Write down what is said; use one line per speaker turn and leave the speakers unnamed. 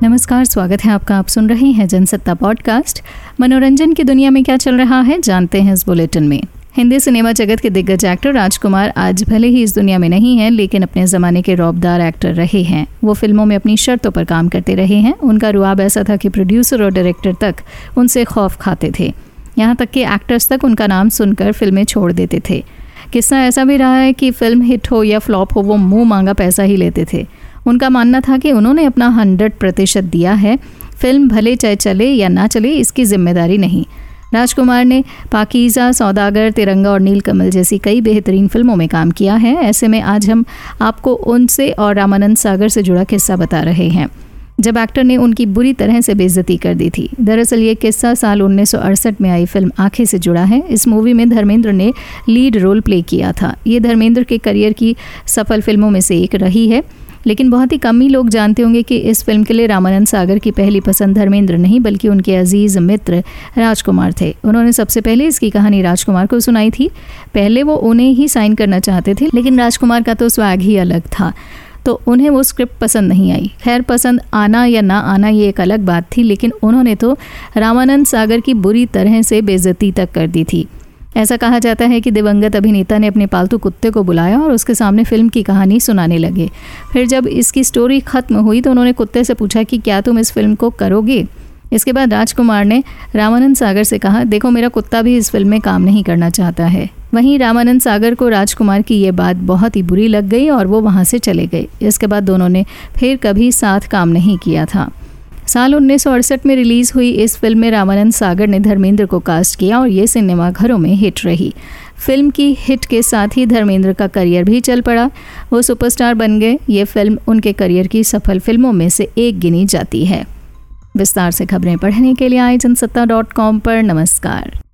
नमस्कार, स्वागत है आपका। आप सुन रहे हैं जनसत्ता पॉडकास्ट। मनोरंजन की दुनिया में क्या चल रहा है जानते हैं इस बुलेटिन में। हिंदी सिनेमा जगत के दिग्गज एक्टर राजकुमार आज भले ही इस दुनिया में नहीं हैं, लेकिन अपने ज़माने के रौबदार एक्टर रहे हैं। वो फिल्मों में अपनी शर्तों पर काम करते रहे हैं। उनका रुआब ऐसा था कि प्रोड्यूसर और डायरेक्टर तक उनसे खौफ खाते थे। यहाँ तक कि एक्टर्स तक उनका नाम सुनकर फिल्में छोड़ देते थे। किस्सा ऐसा भी रहा है कि फिल्म हिट हो या फ्लॉप हो, वो मुँह मांगा पैसा ही लेते थे। उनका मानना था कि उन्होंने अपना 100% दिया है, फिल्म भले चाहे चले या ना चले इसकी जिम्मेदारी नहीं। राजकुमार ने पाकीज़ा, सौदागर, तिरंगा और नीलकमल जैसी कई बेहतरीन फिल्मों में काम किया है। ऐसे में आज हम आपको उनसे और रामानंद सागर से जुड़ा किस्सा बता रहे हैं, जब एक्टर ने उनकी बुरी तरह से बेइज्जती कर दी थी। दरअसल ये किस्सा साल 1968 में आई फिल्म आंखें से जुड़ा है। इस मूवी में धर्मेंद्र ने लीड रोल प्ले किया था। ये धर्मेंद्र के करियर की सफल फिल्मों में से एक रही है, लेकिन बहुत ही कम ही लोग जानते होंगे कि इस फिल्म के लिए रामानंद सागर की पहली पसंद धर्मेंद्र नहीं बल्कि उनके अजीज़ मित्र राजकुमार थे। उन्होंने सबसे पहले इसकी कहानी राजकुमार को सुनाई थी। पहले वो उन्हें ही साइन करना चाहते थे, लेकिन राजकुमार का तो स्वैग ही अलग था, तो उन्हें वो स्क्रिप्ट पसंद नहीं आई। खैर, पसंद आना या ना आना ये एक अलग बात थी, लेकिन उन्होंने तो रामानंद सागर की बुरी तरह से बेइज्जती तक कर दी थी। ऐसा कहा जाता है कि दिवंगत अभिनेता ने अपने पालतू कुत्ते को बुलाया और उसके सामने फिल्म की कहानी सुनाने लगे। फिर जब इसकी स्टोरी खत्म हुई तो उन्होंने कुत्ते से पूछा कि क्या तुम इस फिल्म को करोगे। इसके बाद राजकुमार ने रामानंद सागर से कहा, देखो मेरा कुत्ता भी इस फिल्म में काम नहीं करना चाहता है। वहीं रामानंद सागर को राजकुमार की ये बात बहुत ही बुरी लग गई और वो वहाँ से चले गए। इसके बाद दोनों ने फिर कभी साथ काम नहीं किया था। साल 1968 में रिलीज़ हुई इस फिल्म में रामानंद सागर ने धर्मेंद्र को कास्ट किया और ये सिनेमा घरों में हिट रही। फिल्म की हिट के साथ ही धर्मेंद्र का करियर भी चल पड़ा, वो सुपरस्टार बन गए। ये फिल्म उनके करियर की सफल फिल्मों में से एक गिनी जाती है। विस्तार से खबरें पढ़ने के लिए आए जनसत्ता.com पर। नमस्कार।